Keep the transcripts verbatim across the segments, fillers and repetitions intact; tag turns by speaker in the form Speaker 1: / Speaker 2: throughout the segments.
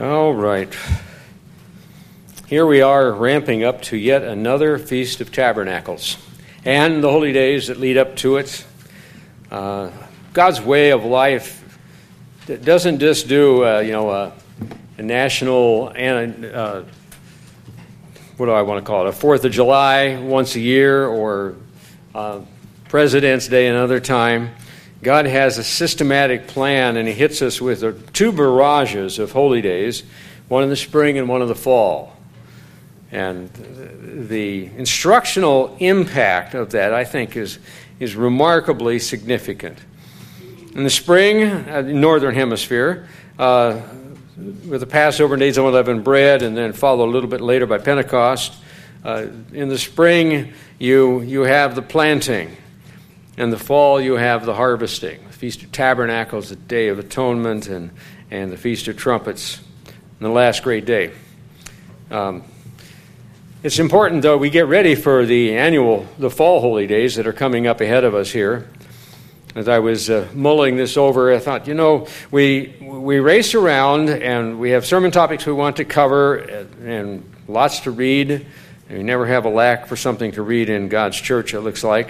Speaker 1: All right. Here we are ramping up to yet another Feast of Tabernacles and the holy days that lead up to it. Uh, God's way of life doesn't just do, uh, you know, a, a national, and uh, what do I want to call it, a Fourth of July once a year or uh, President's Day another time. God has a systematic plan, and He hits us with two barrages of holy days, one in the spring and one in the fall. And the instructional impact of that, I think, is, is remarkably significant. In the spring, uh, northern hemisphere, uh, with the Passover and days of unleavened bread, and then followed a little bit later by Pentecost. Uh, in the spring, you you have the planting. In the fall, you have the harvesting. The Feast of Tabernacles, the Day of Atonement, and, and the Feast of Trumpets, and the last great day. Um, it's important, though, we get ready for the annual, the fall holy days that are coming up ahead of us here. As I was uh, mulling this over, I thought, you know, we we race around and we have sermon topics we want to cover and, and lots to read. And we never have a lack for something to read in God's church, it looks like.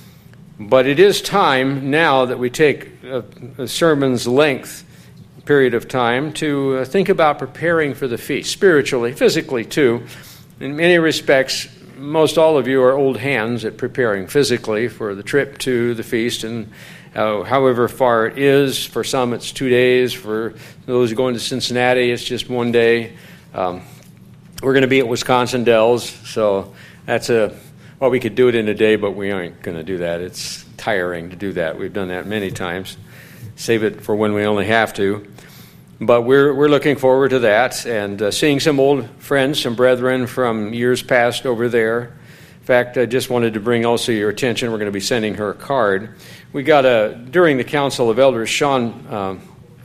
Speaker 1: But it is time now that we take a, a sermon's length period of time to uh, think about preparing for the feast, spiritually, physically too. In many respects, most all of you are old hands at preparing physically for the trip to the feast, and uh, however far it is. For some, it's two days. For those going to Cincinnati, it's just one day. Um, we're going to be at Wisconsin Dells, so that's a... Well, we could do it in a day, but we aren't going to do that. It's tiring to do that. We've done that many times. Save it for when we only have to. But we're we're looking forward to that and uh, seeing some old friends, some brethren from years past over there. In fact, I just wanted to bring also your attention. We're going to be sending her a card. We got a, during the Council of Elders, Sean, um,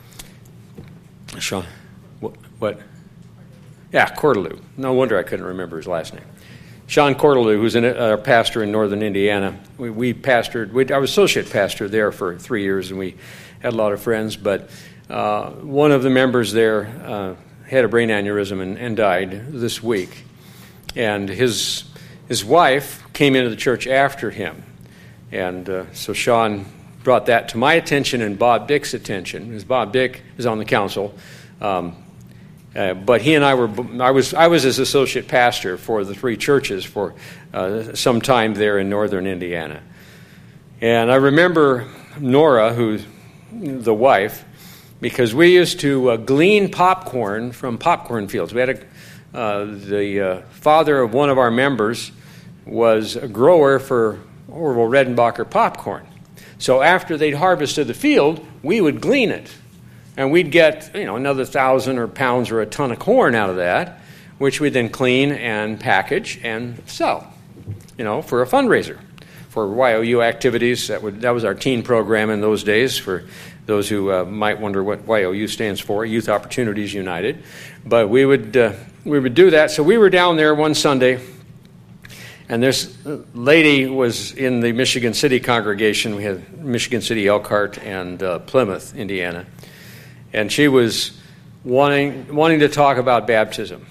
Speaker 1: Sean, what, what? Yeah, Cordelou. No wonder I couldn't remember his last name. Sean Cordelou, who's a pastor in northern Indiana. We, we pastored, we, I was associate pastor there for three years, and we had a lot of friends. But uh, one of the members there uh, had a brain aneurysm and, and died this week. And his his wife came into the church after him. And uh, so Sean brought that to my attention and Bob Dick's attention, because Bob Dick is on the council. Um, Uh, but he and I were, I was I was his associate pastor for the three churches for uh, some time there in northern Indiana. And I remember Nora, who's the wife, because we used to uh, glean popcorn from popcorn fields. We had a, uh, the uh, father of one of our members was a grower for Orville Redenbacher popcorn. So after they'd harvested the field, we would glean it. And we'd get, you know, another thousand or pounds or a ton of corn out of that, which we'd then clean and package and sell, you know, for a fundraiser for Y O U activities. That would that was our teen program in those days. For those who uh, might wonder what Y O U stands for, Youth Opportunities United. But we would uh, we would do that. So we were down there one Sunday, and this lady was in the Michigan City congregation. We had Michigan City, Elkhart, and uh, Plymouth, Indiana. And she was wanting wanting to talk about baptism.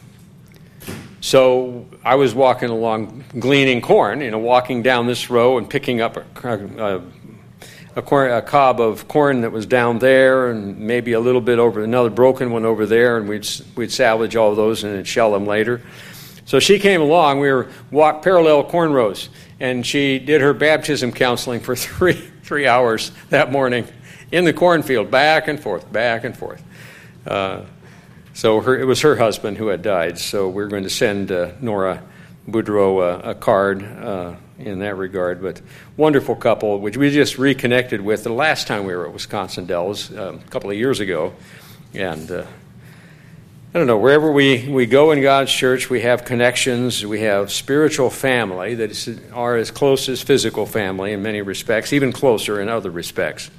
Speaker 1: So I was walking along, gleaning corn, you know, walking down this row and picking up a, a, a, corn, a cob of corn that was down there, and maybe a little bit over another broken one over there, and we'd we'd salvage all of those and then shell them later. So she came along. We were walk parallel corn rows, and she did her baptism counseling for three three hours that morning. In the cornfield, back and forth, back and forth. Uh, so her, it was her husband who had died. So we're going to send uh, Nora Boudreau uh, a card uh, in that regard. But wonderful couple, which we just reconnected with the last time we were at Wisconsin Dells um, a couple of years ago. And uh, I don't know, wherever we, we go in God's church, we have connections. We have spiritual family that is, are as close as physical family in many respects, even closer in other respects.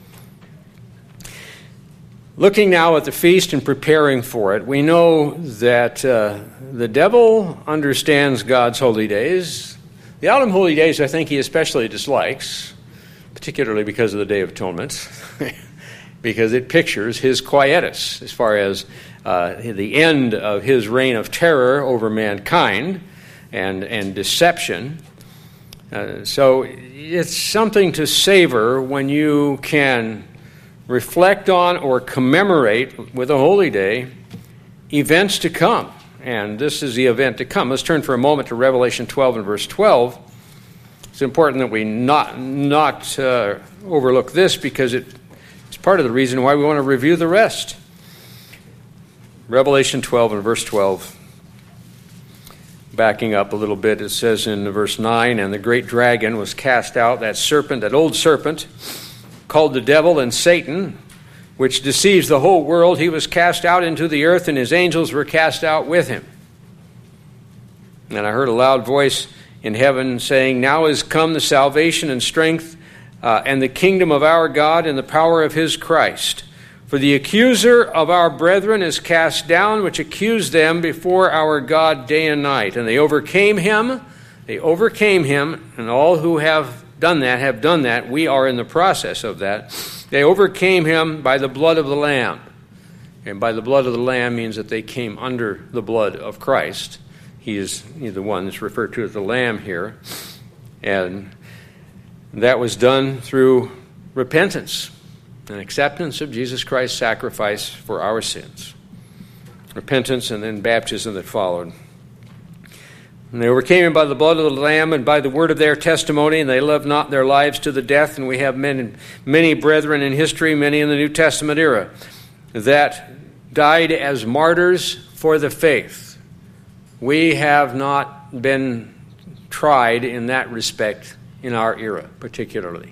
Speaker 1: Looking now at the feast and preparing for it, we know that uh, the devil understands God's holy days. The autumn holy days, I think he especially dislikes, particularly because of the Day of Atonement. because it pictures his quietus as far as uh, the end of his reign of terror over mankind and, and deception. Uh, so it's something to savor when you can reflect on or commemorate with a holy day events to come. And this is the event to come. Let's turn for a moment to Revelation twelve and verse twelve. It's important that we not, not uh, overlook this because it, it's part of the reason why we want to review the rest. Revelation twelve and verse twelve. Backing up a little bit, it says in verse nine, and the great dragon was cast out, that serpent, that old serpent, called the devil and Satan, which deceives the whole world. He was cast out into the earth, and his angels were cast out with him. And I heard a loud voice in heaven saying, now is come the salvation and strength uh, and the kingdom of our God and the power of his Christ. For the accuser of our brethren is cast down, which accused them before our God day and night. And they overcame him. They overcame him, and all who have done that have done that. We are in the process of that. They overcame him by the blood of the Lamb. And by the blood of the Lamb means that they came under the blood of Christ. He is the one that's referred to as the Lamb here. And that was done through repentance and acceptance of Jesus Christ's sacrifice for our sins. Repentance and then baptism that followed. And they overcame him by the blood of the Lamb and by the word of their testimony, and they loved not their lives to the death. And we have many, many brethren in history, many in the New Testament era, that died as martyrs for the faith. We have not been tried in that respect in our era, particularly.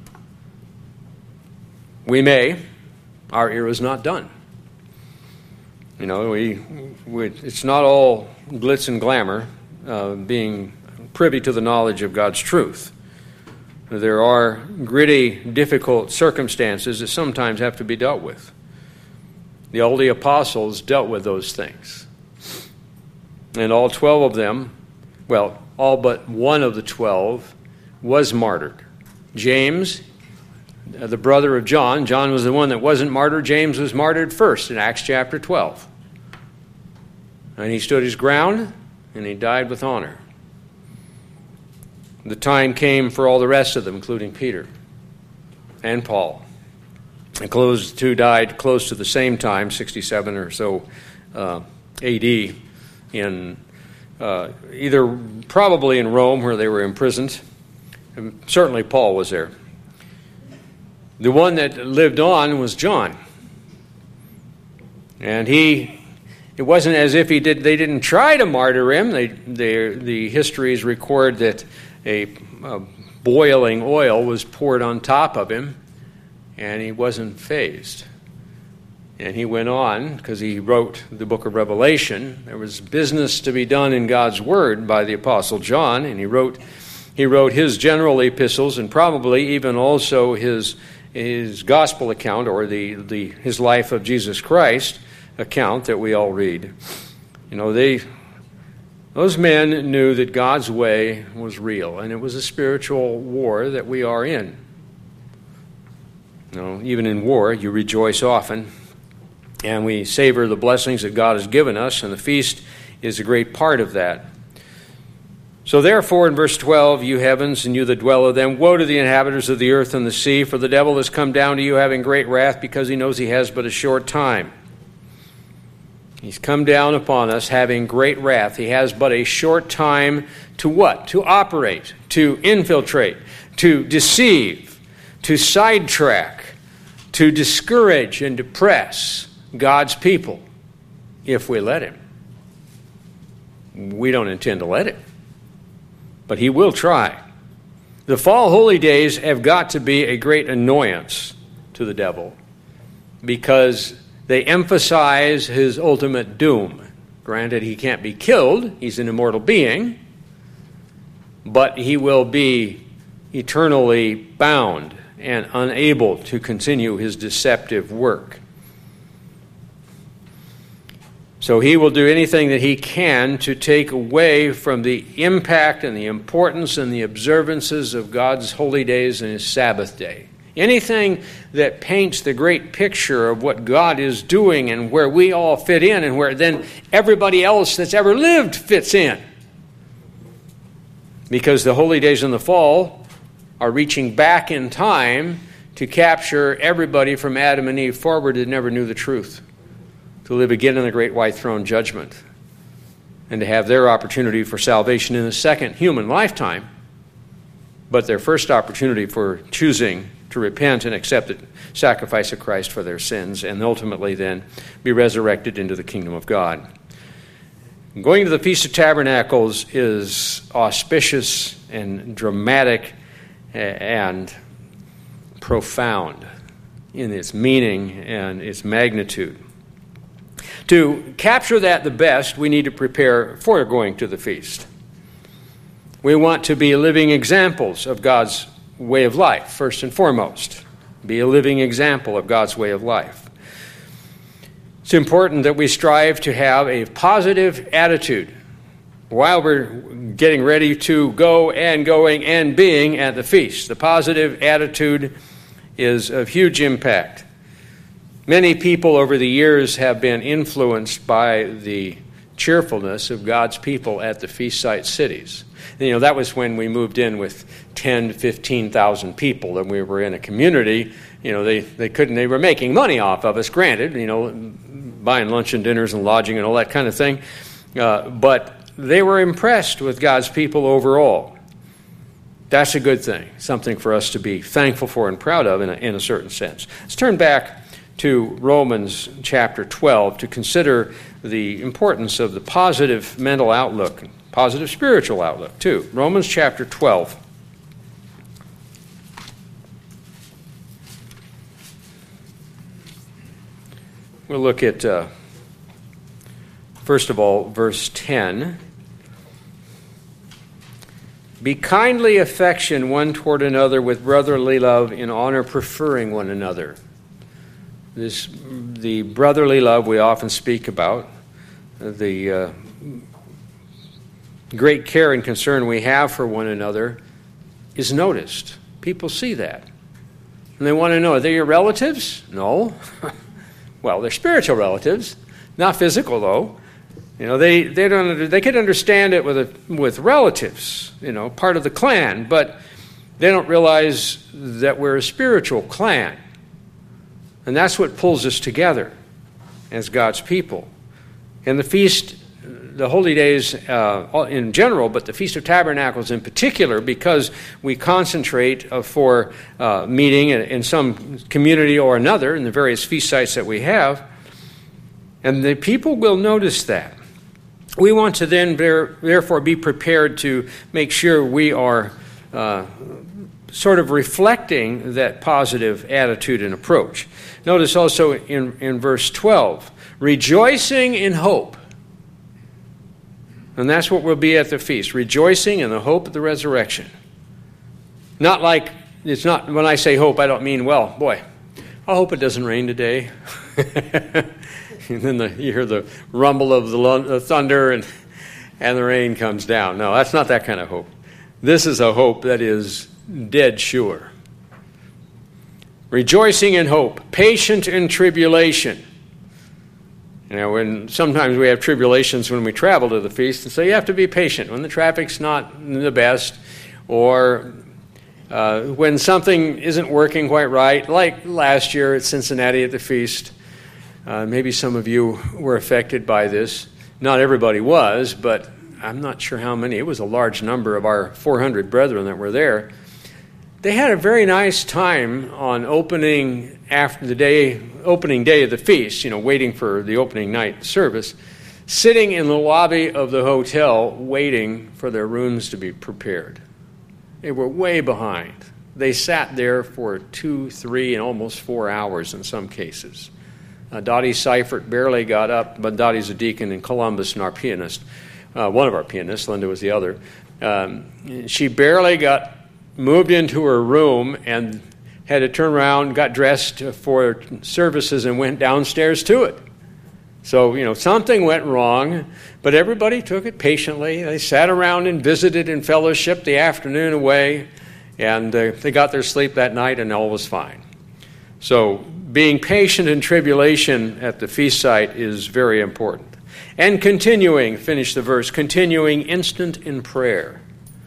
Speaker 1: We may. Our era is not done. You know, we, we it's not all glitz and glamour. Uh, being privy to the knowledge of God's truth. There are gritty, difficult circumstances that sometimes have to be dealt with. The early apostles dealt with those things. And all twelve of them, well, all but one of the twelve was martyred. James, the brother of John, John was the one that wasn't martyred. James was martyred first in Acts chapter twelve. And he stood his ground, and he died with honor. The time came for all the rest of them, including Peter and Paul. And those two died close to the same time, sixty-seven or so uh, A D, in uh, either probably in Rome where they were imprisoned. And certainly Paul was there. The one that lived on was John. And he... It wasn't as if he did. They didn't try to martyr him. They, they, the histories record that a, a boiling oil was poured on top of him, and he wasn't fazed. And he went on, because he wrote the book of Revelation. There was business to be done in God's Word by the Apostle John, and he wrote he wrote his general epistles, and probably even also his his gospel account, or the, the his life of Jesus Christ account that we all read. You know, they those men knew that God's way was real, and it was a spiritual war that we are in. You know, even in war, you rejoice often, and we savor the blessings that God has given us, and the feast is a great part of that. So therefore, in verse twelve, you heavens, and you that dwell of them, woe to the inhabitants of the earth and the sea, for the devil has come down to you having great wrath, because he knows he has but a short time. He's come down upon us having great wrath. He has but a short time to what? To operate, to infiltrate, to deceive, to sidetrack, to discourage and depress God's people, if we let him. We don't intend to let him, but he will try. The fall holy days have got to be a great annoyance to the devil, because they emphasize his ultimate doom. Granted, he can't be killed. He's an immortal being. But he will be eternally bound and unable to continue his deceptive work. So he will do anything that he can to take away from the impact and the importance and the observances of God's holy days and his Sabbath day. Anything that paints the great picture of what God is doing and where we all fit in and where then everybody else that's ever lived fits in. Because the holy days in the fall are reaching back in time to capture everybody from Adam and Eve forward that never knew the truth, to live again in the great white throne judgment, and to have their opportunity for salvation in the second human lifetime, but their first opportunity for choosing to repent and accept the sacrifice of Christ for their sins, and ultimately then be resurrected into the kingdom of God. Going to the Feast of Tabernacles is auspicious and dramatic and profound in its meaning and its magnitude. To capture that the best, we need to prepare for going to the feast. We want to be living examples of God's way of life, first and foremost. Be a living example of God's way of life. It's important that we strive to have a positive attitude while we're getting ready to go and going and being at the feast. The positive attitude is of huge impact. Many people over the years have been influenced by the cheerfulness of God's people at the feast site cities. You know, that was when we moved in with ten to fifteen thousand people and we were in a community. You know, they, they couldn't, they were making money off of us, granted, you know, buying lunch and dinners and lodging and all that kind of thing. Uh, but they were impressed with God's people overall. That's a good thing, something for us to be thankful for and proud of in a, in a certain sense. Let's turn back to Romans chapter twelve to consider the importance of the positive mental outlook, positive spiritual outlook too. Romans chapter twelve. We'll look at, uh, first of all, verse ten. Be kindly affection one toward another with brotherly love, in honor preferring one another. This, the brotherly love we often speak about, the uh, great care and concern we have for one another is noticed. People see that. And they want to know, are they your relatives? No. Well, they're spiritual relatives, not physical though. You know, they, they don't they could understand it with a, with relatives, you know, part of the clan, but they don't realize that we're a spiritual clan. And that's what pulls us together as God's people. And the feast, the holy days uh, in general, but the Feast of Tabernacles in particular, because we concentrate uh, for uh, meeting in, in some community or another in the various feast sites that we have, and the people will notice that. We want to then there, therefore be prepared to make sure we are uh, sort of reflecting that positive attitude and approach. Notice also in, in verse twelve, rejoicing in hope. And that's what we'll be at the feast, rejoicing in the hope of the resurrection. Not like, it's not, when I say hope, I don't mean, well, boy, I hope it doesn't rain today. And then the, you hear the rumble of the, the thunder and, and the rain comes down. No, that's not that kind of hope. This is a hope that is dead sure. Rejoicing in hope, patient in tribulation. You know, when sometimes we have tribulations when we travel to the feast, and so you have to be patient when the traffic's not the best, or uh, when something isn't working quite right, like last year at Cincinnati at the feast. Uh, maybe some of you were affected by this. Not everybody was, but I'm not sure how many. It was a large number of our four hundred brethren that were there. They had a very nice time on opening after the day, opening day of the feast, you know, waiting for the opening night service, sitting in the lobby of the hotel waiting for their rooms to be prepared. They were way behind. They sat there for two, three, and almost four hours in some cases. Uh, Dottie Seifert barely got up, but Dottie's a deacon in Columbus and our pianist. Uh, one of our pianists, Linda was the other. Um, she barely got moved into her room and had to turn around, got dressed for services, and went downstairs to it. So, you know, something went wrong, but everybody took it patiently. They sat around and visited and fellowshiped the afternoon away, And uh, they got their sleep that night, and all was fine. So being patient in tribulation at the feast site is very important. And continuing, finish the verse, continuing instant in prayer.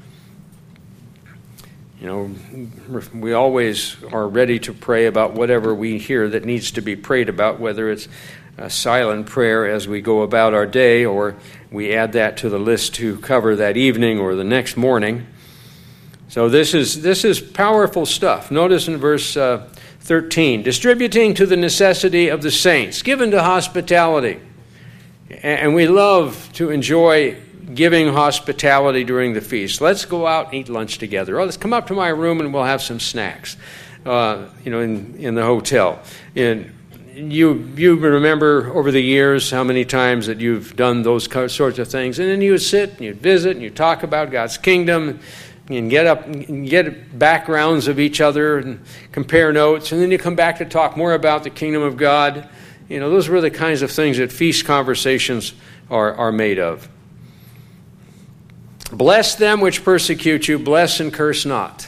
Speaker 1: You know, we always are ready to pray about whatever we hear that needs to be prayed about, whether it's a silent prayer as we go about our day, or we add that to the list to cover that evening or the next morning. So this is this is powerful stuff. Notice in verse uh, thirteen, distributing to the necessity of the saints, given to hospitality. And we love to enjoy giving hospitality during the feast. Let's go out and eat lunch together. Oh, let's come up to my room and we'll have some snacks, uh, you know, in, in the hotel. And you you remember over the years how many times that you've done those sorts of things. And then you would sit and you'd visit and you'd talk about God's kingdom and get up and get backgrounds of each other and compare notes. And then you come back to talk more about the kingdom of God. You know, those were the kinds of things that feast conversations are, are made of. Bless them which persecute you, bless and curse not.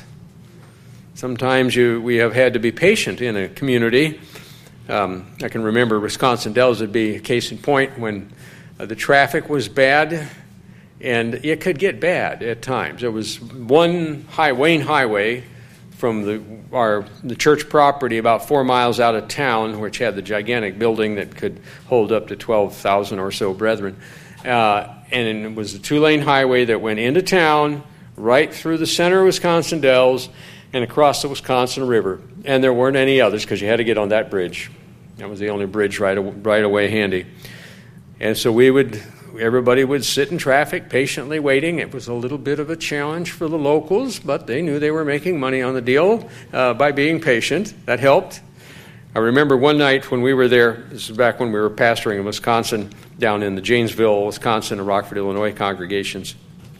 Speaker 1: Sometimes you we have had to be patient in a community. Um, I can remember Wisconsin Dells would be a case in point when uh, the traffic was bad, and it could get bad at times. There was one high, Wayne Highway from the our the church property about four miles out of town, which had the gigantic building that could hold up to twelve thousand or so brethren. Uh, and it was a two-lane highway that went into town, right through the center of Wisconsin Dells, and across the Wisconsin River. And there weren't any others because you had to get on that bridge. That was the only bridge right, right away handy. And so we would, everybody would sit in traffic, patiently waiting. It was a little bit of a challenge for the locals, but they knew they were making money on the deal uh, by being patient. That helped. I remember one night when we were there, this is back when we were pastoring in Wisconsin, down in the Janesville, Wisconsin, and Rockford, Illinois congregations.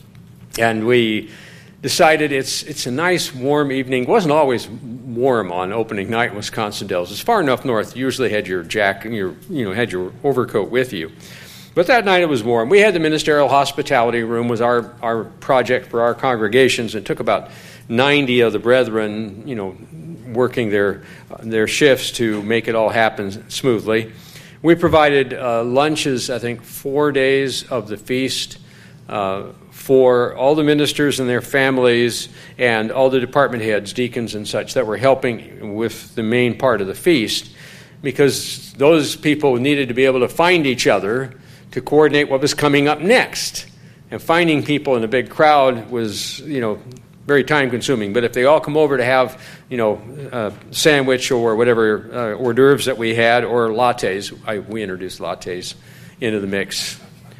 Speaker 1: And we decided it's it's a nice, warm evening. It wasn't always warm on opening night in Wisconsin Dells. It's far enough north, you usually had your jacket, your, you know, had your overcoat with you. But that night it was warm. We had the ministerial hospitality room, was our, our project for our congregations. It took about ninety of the brethren, you know, working their their shifts to make it all happen smoothly. We provided uh, lunches, I think, four days of the feast uh, for all the ministers and their families and all the department heads, deacons and such, that were helping with the main part of the feast, because those people needed to be able to find each other to coordinate what was coming up next. And finding people in a big crowd was, you know, very time-consuming. But if they all come over to have, you know, a sandwich or whatever uh, hors d'oeuvres that we had, or lattes, I, we introduced lattes into the mix.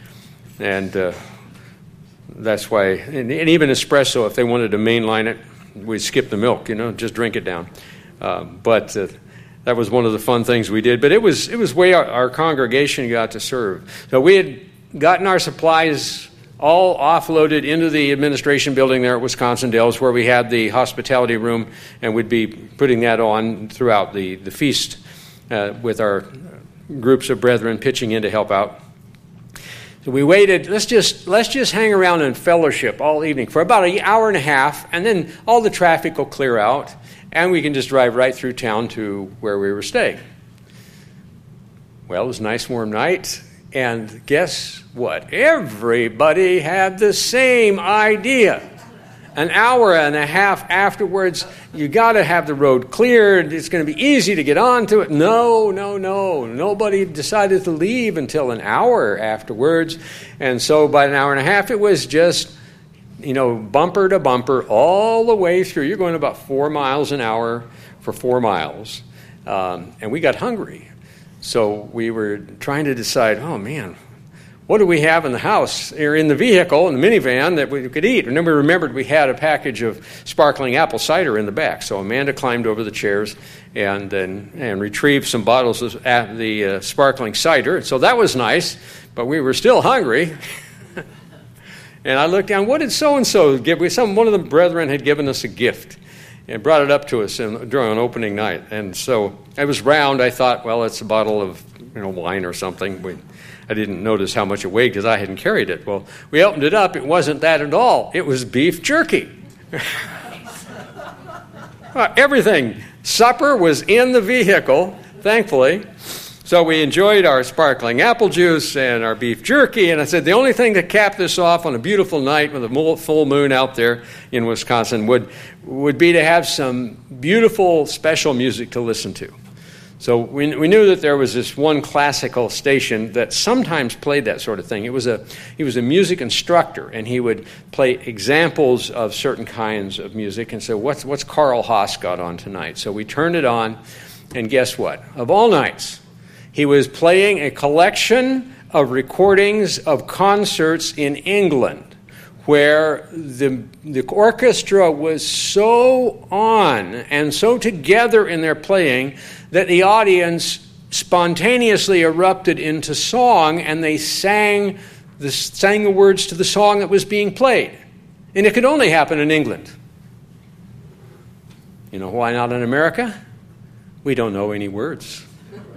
Speaker 1: And uh, that's why, and, and even espresso, if they wanted to mainline it, we'd skip the milk, you know, just drink it down. Uh, but uh, that was one of the fun things we did. But it was it was way our, our congregation got to serve. So we had gotten our supplies all offloaded into the administration building there at Wisconsin Dells, where we had the hospitality room, and we'd be putting that on throughout the, the feast uh, with our groups of brethren pitching in to help out. So we waited, let's just let's just hang around and fellowship all evening for about an hour and a half, and then all the traffic will clear out, and we can just drive right through town to where we were staying. Well, it was a nice warm night. And guess what? Everybody had the same idea. An hour and a half afterwards, you got to have the road cleared. It's going to be easy to get onto it. No, no, no. Nobody decided to leave until an hour afterwards. And so by an hour and a half, it was just, you know, bumper to bumper all the way through. You're going about four miles an hour for four miles. Um, and we got hungry. So we were trying to decide, oh, man, what do we have in the house or in the vehicle, in the minivan, that we could eat? And then we remembered we had a package of sparkling apple cider in the back. So Amanda climbed over the chairs and and, and retrieved some bottles of the uh, sparkling cider. So that was nice, but we were still hungry. And I looked down, what did so-and-so give? We, some, one of the brethren had given us a gift and brought it up to us in, during opening night. And so it was round. I thought, well, it's a bottle of, you know, wine or something. We, I didn't notice how much it weighed because I hadn't carried it. Well, we opened it up. It wasn't that at all. It was beef jerky. uh, everything. Supper was in the vehicle, thankfully. So we enjoyed our sparkling apple juice and our beef jerky, and I said the only thing to cap this off on a beautiful night with a full moon out there in Wisconsin would would be to have some beautiful special music to listen to. So we we knew that there was this one classical station that sometimes played that sort of thing. It was a he was a music instructor, and he would play examples of certain kinds of music. And so what's what's Carl Haas got on tonight? So we turned it on, and guess what? Of all nights, he was playing a collection of recordings of concerts in England where the, the orchestra was so on and so together in their playing that the audience spontaneously erupted into song, and they sang the, sang the words to the song that was being played. And it could only happen in England. You know why not in America? We don't know any words.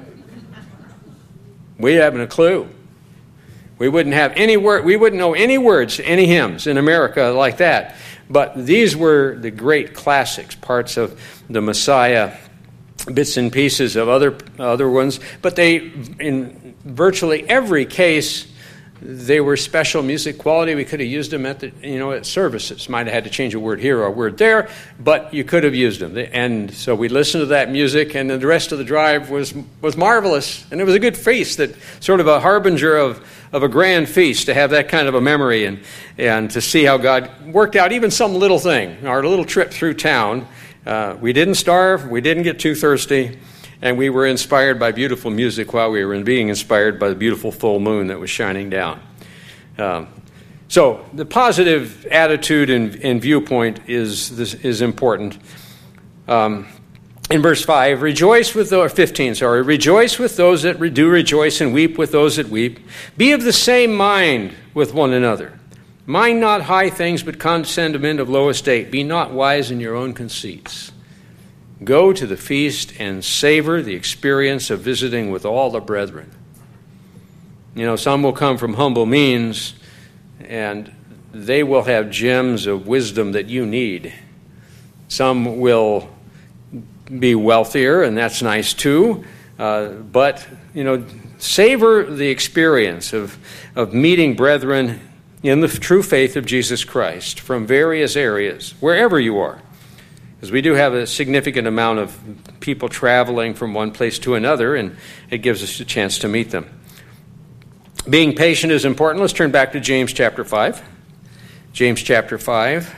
Speaker 1: We haven't a clue. We wouldn't have any word. We wouldn't know any words to any hymns in America like that. But these were the great classics, parts of the Messiah, bits and pieces of other other ones. But they, in virtually every case, they were special music quality. We could have used them at the you know at services. Might have had to change a word here or a word there, but you could have used them. And so we listened to that music, and the rest of the drive was was marvelous. And it was a good feast, that sort of a harbinger of, of a grand feast, to have that kind of a memory and and to see how God worked out even some little thing. Our little trip through town, uh, we didn't starve, we didn't get too thirsty. And we were inspired by beautiful music while we were being inspired by the beautiful full moon that was shining down. Um, so the positive attitude and, and viewpoint is this, is important. Um, in verse five, rejoice with those, fifteen, sorry, rejoice with those that do rejoice, and weep with those that weep. Be of the same mind with one another. Mind not high things, but condescend to men of low estate. Be not wise in your own conceits. Go to the feast and savor the experience of visiting with all the brethren. You know, some will come from humble means, and they will have gems of wisdom that you need. Some will be wealthier, and that's nice too. Uh, but, you know, savor the experience of, of meeting brethren in the true faith of Jesus Christ from various areas, wherever you are. Because we do have a significant amount of people traveling from one place to another, and it gives us a chance to meet them. Being patient is important. Let's turn back to James chapter five. James chapter five.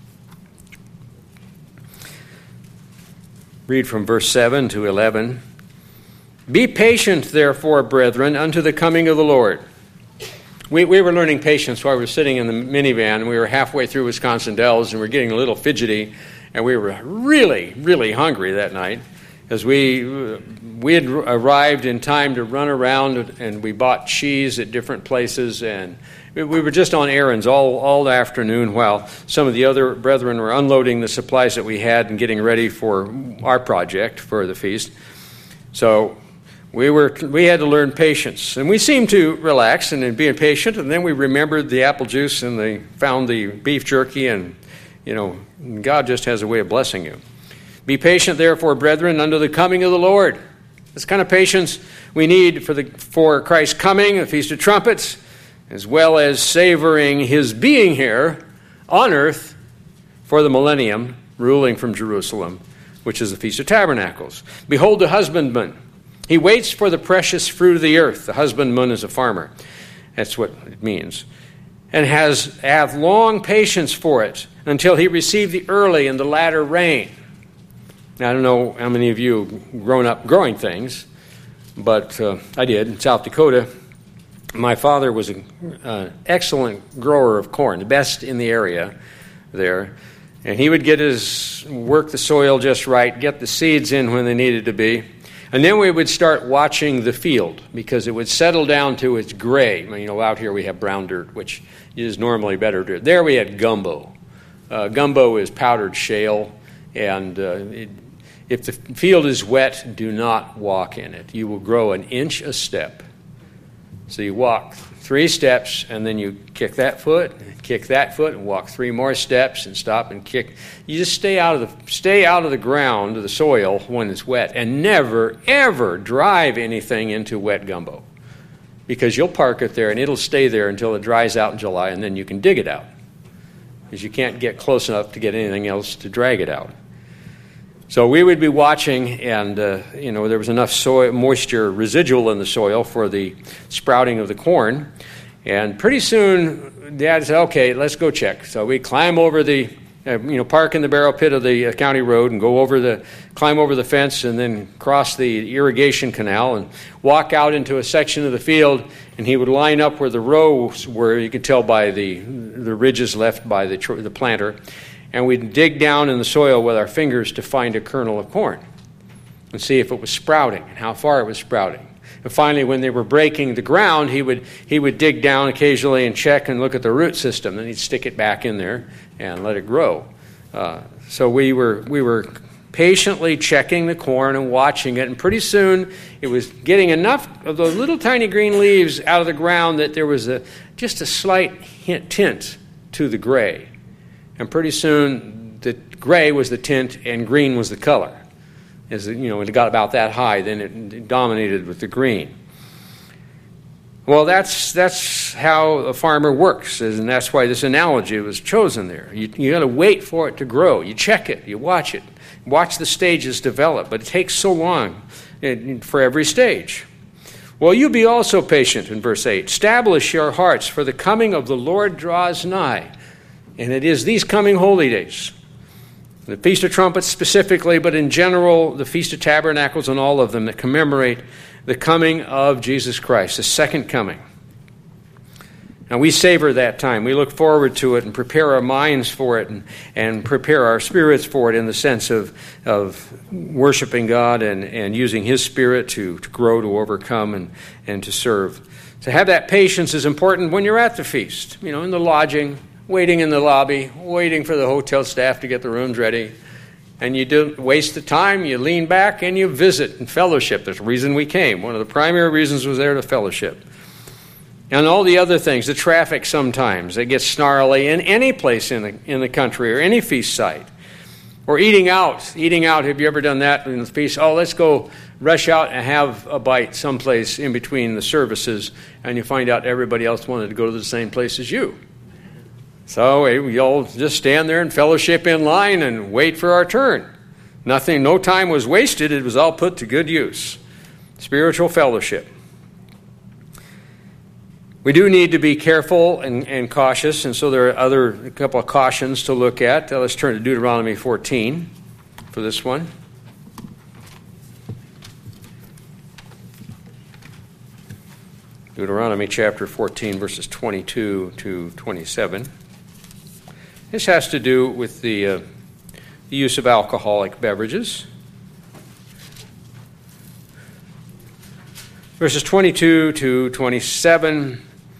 Speaker 1: Read from verse seven to eleven. Be patient, therefore, brethren, unto the coming of the Lord. We, we were learning patience while we were sitting in the minivan, and we were halfway through Wisconsin Dells, and we were getting a little fidgety. And we were really, really hungry that night, because we we had arrived in time to run around, and we bought cheese at different places, and we were just on errands all, all afternoon while some of the other brethren were unloading the supplies that we had and getting ready for our project for the feast. So we were we had to learn patience, and we seemed to relax and, and be patient, and then we remembered the apple juice and they found the beef jerky, and you know, God just has a way of blessing you. Be patient, therefore, brethren, unto the coming of the Lord. This kind of patience we need for the for Christ's coming, the Feast of Trumpets, as well as savoring his being here on earth for the millennium, ruling from Jerusalem, which is the Feast of Tabernacles. Behold the husbandman. He waits for the precious fruit of the earth. The husbandman is a farmer. That's what it means. And has have long patience for it, until he received the early and the latter rain. Now, I don't know how many of you have grown up growing things, but uh, I did in South Dakota. My father was an uh, excellent grower of corn, the best in the area there. And he would get his, work the soil just right, get the seeds in when they needed to be. And then we would start watching the field, because it would settle down to its gray. You know, out here we have brown dirt, which is normally better dirt. There we had gumbo. Uh, gumbo is powdered shale, and uh, it, if the field is wet, do not walk in it. You will grow an inch a step. So you walk three steps, and then you kick that foot, kick that foot, and walk three more steps, and stop and kick. You just stay out of the stay out of the ground, of the soil when it's wet, and never ever drive anything into wet gumbo, because you'll park it there and it'll stay there until it dries out in July, and then you can dig it out, because you can't get close enough to get anything else to drag it out. So we would be watching, and uh, you know, there was enough soil moisture residual in the soil for the sprouting of the corn. And pretty soon, Dad said, "Okay, let's go check." So we climb over the, uh, you know, park in the barrel pit of the uh, county road, and go over the, climb over the fence, and then cross the irrigation canal, and walk out into a section of the field. And he would line up where the rows were. You could tell by the the ridges left by the tr- the planter. And we'd dig down in the soil with our fingers to find a kernel of corn and see if it was sprouting and how far it was sprouting. And finally, when they were breaking the ground, he would he would dig down occasionally and check and look at the root system. Then he'd stick it back in there and let it grow. Uh, so we were we were patiently checking the corn and watching it. And pretty soon, it was getting enough of those little tiny green leaves out of the ground that there was a just a slight hint, tint to the gray. And pretty soon, the gray was the tint and green was the color. As you know, when it got about that high, then it, it dominated with the green. Well, that's that's how a farmer works, and that's why this analogy was chosen there. You you got to wait for it to grow. You check it, you watch it, watch the stages develop. But it takes so long for every stage. Well, you be also patient in verse eight. Establish your hearts, for the coming of the Lord draws nigh. And it is these coming holy days, the Feast of Trumpets specifically, but in general, the Feast of Tabernacles and all of them that commemorate the coming of Jesus Christ, the second coming. And we savor that time. We look forward to it and prepare our minds for it, and, and prepare our spirits for it in the sense of, of worshiping God and, and using His Spirit to, to grow, to overcome, and, and to serve. To have that patience is important when you're at the feast, you know, in the lodging, waiting in the lobby, waiting for the hotel staff to get the rooms ready. And you don't waste the time, you lean back, and you visit and fellowship. There's a reason we came. One of the primary reasons was there to fellowship. And all the other things, the traffic sometimes, it gets snarly in any place in the, in the country or any feast site. Or eating out. Eating out, have you ever done that in the feast? Oh, let's go rush out and have a bite someplace in between the services, and you find out everybody else wanted to go to the same place as you. So we all just stand there and fellowship in line and wait for our turn. Nothing, no time was wasted. It was all put to good use. Spiritual fellowship. We do need to be careful and, and cautious, and so there are other a couple of cautions to look at. Uh, let's turn to Deuteronomy fourteen for this one. Deuteronomy chapter fourteen, verses twenty-two to twenty-seven. This has to do with the, uh, the use of alcoholic beverages. Verses twenty-two to twenty-seven.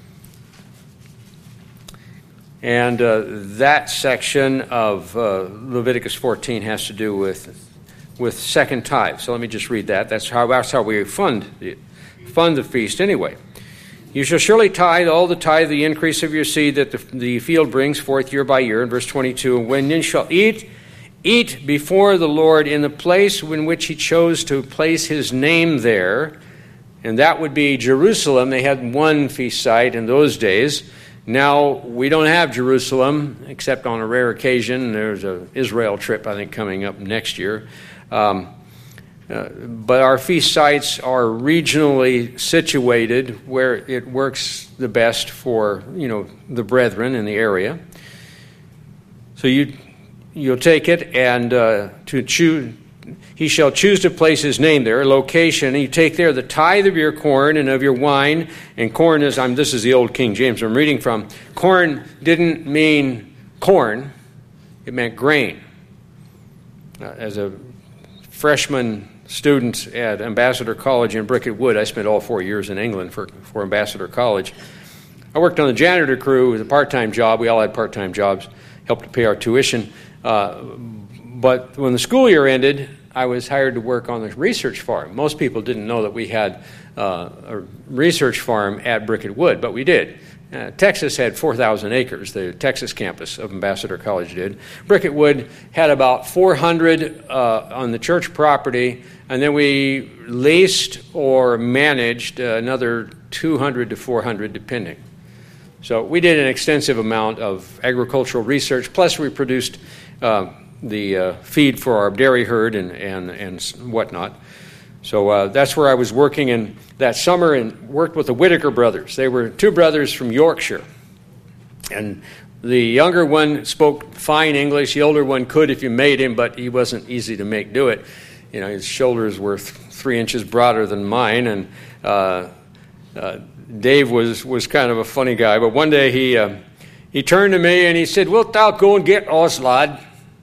Speaker 1: And uh, that section of uh, Leviticus fourteen has to do with with second tithe. So let me just read that. That's how that's how we fund the, fund the feast anyway. You shall surely tithe all the tithe, the increase of your seed that the, the field brings forth year by year. In verse twenty-two, and when you shall eat, eat before the Lord in the place in which He chose to place His name there, and that would be Jerusalem. They had one feast site in those days. Now, we don't have Jerusalem, except on a rare occasion. There's an Israel trip, I think, coming up next year. Um, uh, but our feast sites are regionally situated where it works the best for, you know, the brethren in the area. So you, you'll take it, and uh, to choose... He shall choose to place his name there, a location, and you take there the tithe of your corn and of your wine. And corn is, I'm, this is the old King James I'm reading from. Corn didn't mean corn, it meant grain. Uh, as a freshman student at Ambassador College in Bricket Wood, I spent all four years in England for, for Ambassador College. I worked on the janitor crew with a part-time job. We all had part-time jobs, helped to pay our tuition. Uh, But when the school year ended, I was hired to work on the research farm. Most people didn't know that we had uh, a research farm at Bricket Wood, but we did. Uh, Texas had four thousand acres, the Texas campus of Ambassador College did. Bricket Wood had about four hundred uh, on the church property, and then we leased or managed uh, another two hundred to four hundred, depending. So we did an extensive amount of agricultural research, plus we produced uh, the uh, feed for our dairy herd and, and, and whatnot. So uh, that's where I was working in that summer and worked with the Whitaker brothers. They were two brothers from Yorkshire. And the younger one spoke fine English. The older one could if you made him, but he wasn't easy to make do it. You know, his shoulders were th- three inches broader than mine, and uh, uh, Dave was, was kind of a funny guy, but one day he uh, he turned to me and he said, "Wilt thou go and get us, lad?"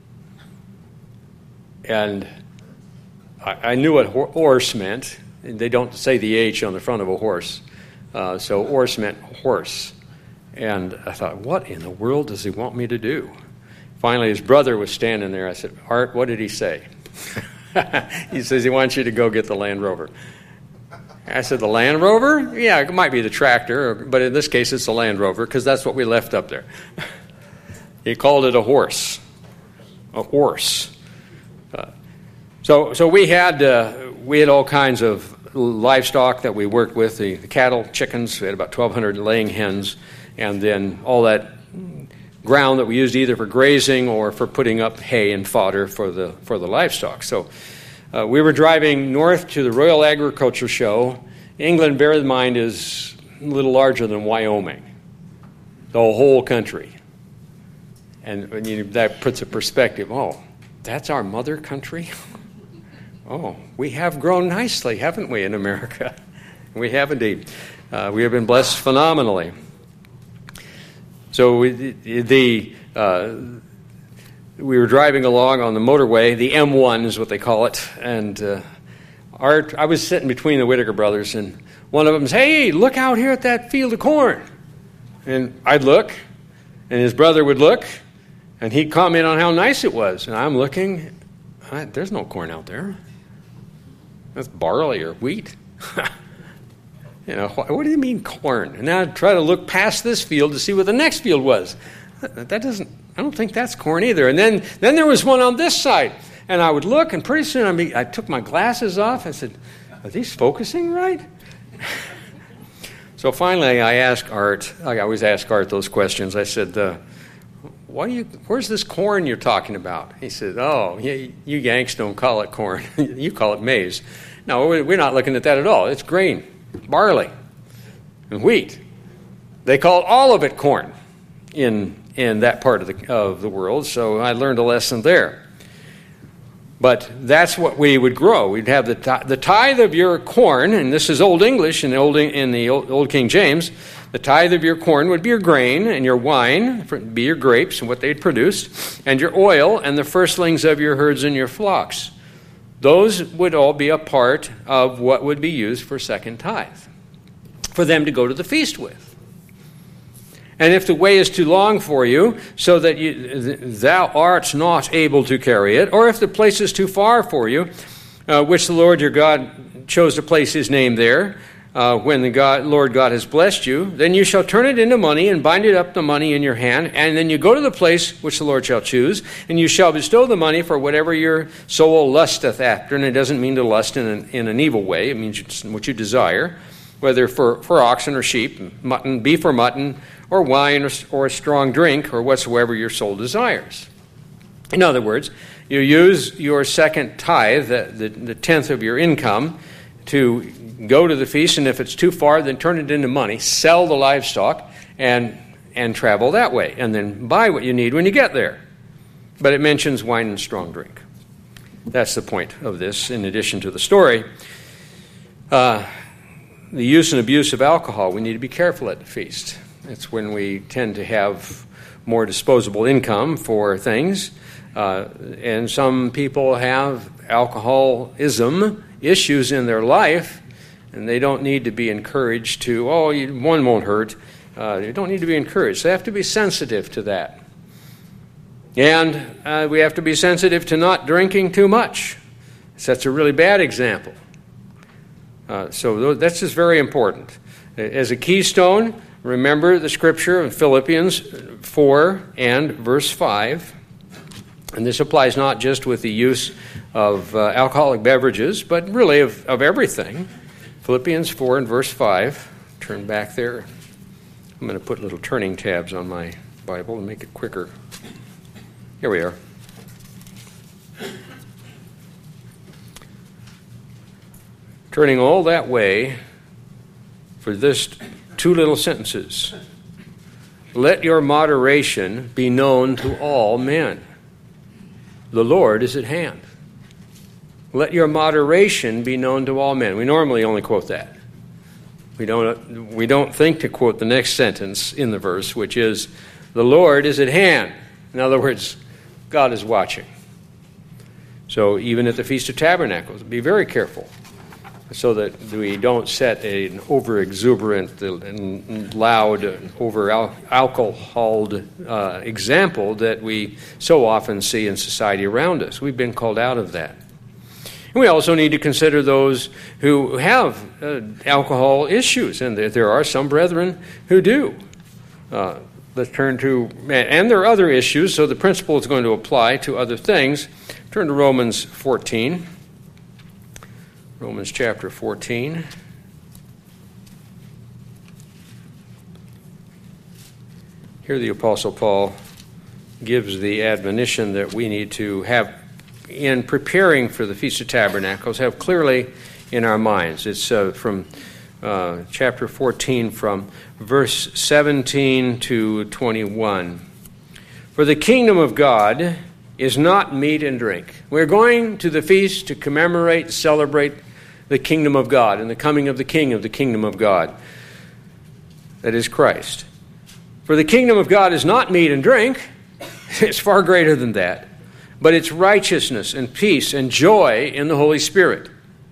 Speaker 1: And I, I knew what horse meant. They don't say the H on the front of a horse. Uh, so horse meant horse. And I thought, what in the world does he want me to do? Finally, his brother was standing there. I said, "Art, what did he say?" He says he wants you to go get the Land Rover. I said, "The Land Rover?" "Yeah, it might be the tractor, but in this case it's the Land Rover because that's what we left up there." He called it a horse. A horse. Uh, so so we had uh, we had all kinds of livestock that we worked with, the, the cattle, chickens. We had about twelve hundred laying hens, and then all that ground that we used either for grazing or for putting up hay and fodder for the for the livestock. So Uh, we were driving north to the Royal Agriculture Show. England, bear in mind, is a little larger than Wyoming, the whole country. And when you, that puts a perspective. Oh, that's our mother country? Oh, we have grown nicely, haven't we, in America? We have indeed. Uh, we have been blessed phenomenally. So we, the... Uh, We were driving along on the motorway, the M one is what they call it, and uh, Art, I was sitting between the Whitaker brothers, and one of them said, "Hey, look out here at that field of corn." And I'd look, and his brother would look, and he'd comment on how nice it was. And I'm looking, I, there's no corn out there. That's barley or wheat. You know, what do you mean corn? And now I'd try to look past this field to see what the next field was. That doesn't, I don't think that's corn either. And then, then there was one on this side. And I would look, and pretty soon I, be, I took my glasses off. I said, "Are these focusing right?" So finally I asked Art, I always ask Art those questions. I said, uh, Why do you, where's this corn you're talking about? He said, "Oh, you, you Yanks don't call it corn. You call it maize." No, we're not looking at that at all. It's grain, barley, and wheat. They call all of it corn in in that part of the of the world, so I learned a lesson there. But that's what we would grow. We'd have the t- the tithe of your corn, and this is Old English in the Old in the Old, Old King James. The tithe of your corn would be your grain, and your wine would be your grapes and what they'd produced, and your oil and the firstlings of your herds and your flocks. Those would all be a part of what would be used for second tithe, for them to go to the feast with. And if the way is too long for you, so that you, thou art not able to carry it, or if the place is too far for you, uh, which the Lord your God chose to place his name there, uh, when the God, Lord God has blessed you, then you shall turn it into money and bind it up the money in your hand, and then you go to the place which the Lord shall choose, and you shall bestow the money for whatever your soul lusteth after. And it doesn't mean to lust in an, in an evil way. It means what you desire, whether for, for oxen or sheep, mutton, beef or mutton, or wine, or, or a strong drink, or whatsoever your soul desires. In other words, you use your second tithe, the, the, the tenth of your income, to go to the feast, and if it's too far, then turn it into money, sell the livestock, and and travel that way, and then buy what you need when you get there. But it mentions wine and strong drink. That's the point of this, in addition to the story. Uh, the use and abuse of alcohol, we need to be careful at the feast. It's when we tend to have more disposable income for things. Uh, and some people have alcoholism issues in their life, and they don't need to be encouraged to, oh, you, one won't hurt. Uh, they don't need to be encouraged. They have to be sensitive to that. And uh, we have to be sensitive to not drinking too much. Sets a really bad example. Uh, so that's just very important. As a keystone, remember the scripture in Philippians four and verse five. And this applies not just with the use of uh, alcoholic beverages, but really of, of everything. Philippians four and verse five. Turn back there. I'm going to put little turning tabs on my Bible and make it quicker. Here we are. Turning all that way for this two little sentences. Let your moderation be known to all men. The Lord is at hand. Let your moderation be known to all men. We normally only quote that. We don't, we don't think to quote the next sentence in the verse, which is, the Lord is at hand. In other words, God is watching. So even at the Feast of Tabernacles, be very careful so that we don't set an over-exuberant and loud, over-alcoholed uh, example that we so often see in society around us. We've been called out of that. And we also need to consider those who have uh, alcohol issues, and there are some brethren who do. Uh, let's turn to, and there are other issues, so the principle is going to apply to other things. Turn to Romans fourteen. Romans chapter fourteen. Here the Apostle Paul gives the admonition that we need to have in preparing for the Feast of Tabernacles, have clearly in our minds. It's uh, from uh, chapter fourteen, from verse seventeen to twenty-one. For the kingdom of God is not meat and drink. We're going to the feast to commemorate, celebrate the kingdom of God and the coming of the King of the kingdom of God. That is Christ. For the kingdom of God is not meat and drink. It's far greater than that. But it's righteousness and peace and joy in the Holy Spirit.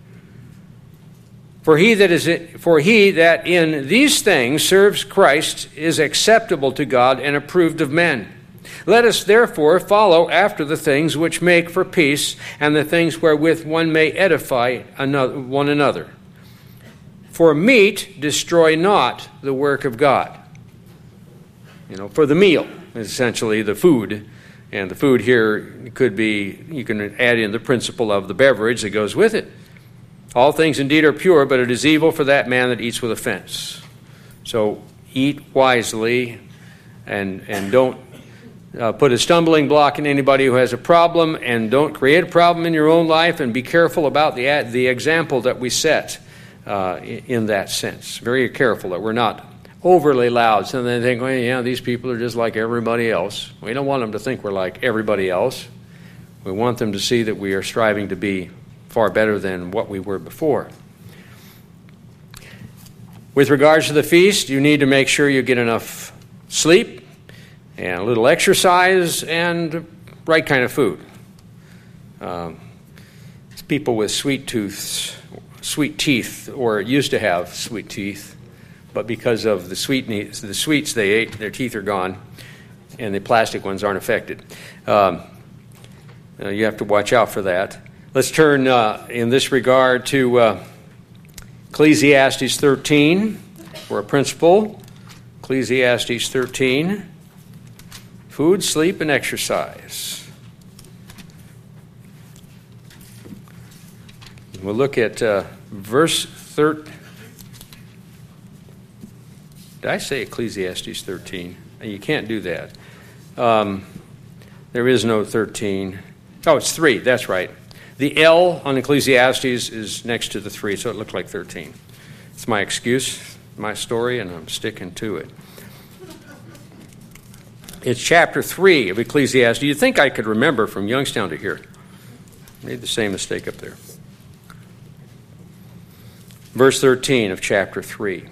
Speaker 1: For he that is for he that in these things serves Christ is acceptable to God and approved of men. Let us therefore follow after the things which make for peace, and the things wherewith one may edify another, one another. For meat destroy not the work of God. You know, for the meal, essentially the food. And the food here could be, you can add in the principle of the beverage that goes with it. All things indeed are pure, but it is evil for that man that eats with offense. So eat wisely, and and don't uh, put a stumbling block in anybody who has a problem, and don't create a problem in your own life, and be careful about the the example that we set uh, in that sense. Very careful that we're not overly loud. So they think, well, yeah, these people are just like everybody else. We don't want them to think we're like everybody else. We want them to see that we are striving to be far better than what we were before. With regards to the feast, you need to make sure you get enough sleep and a little exercise and right kind of food. Um, it's people with sweet tooths, sweet teeth, or used to have sweet teeth, but because of the sweet the sweets they ate, their teeth are gone, and the plastic ones aren't affected. Um, uh, you have to watch out for that. Let's turn uh, in this regard to uh, Ecclesiastes thirteen for a principle. Ecclesiastes thirteen, food, sleep, and exercise. We'll look at uh, verse thirteen. Did I say Ecclesiastes thirteen? You can't do that. Um, there is no thirteen. Oh, it's three. That's right. The L on Ecclesiastes is next to the three, so it looked like thirteen. It's my excuse, my story, and I'm sticking to it. It's chapter three of Ecclesiastes. You'd think I could remember from Youngstown to here. Made the same mistake up there. Verse thirteen of chapter three.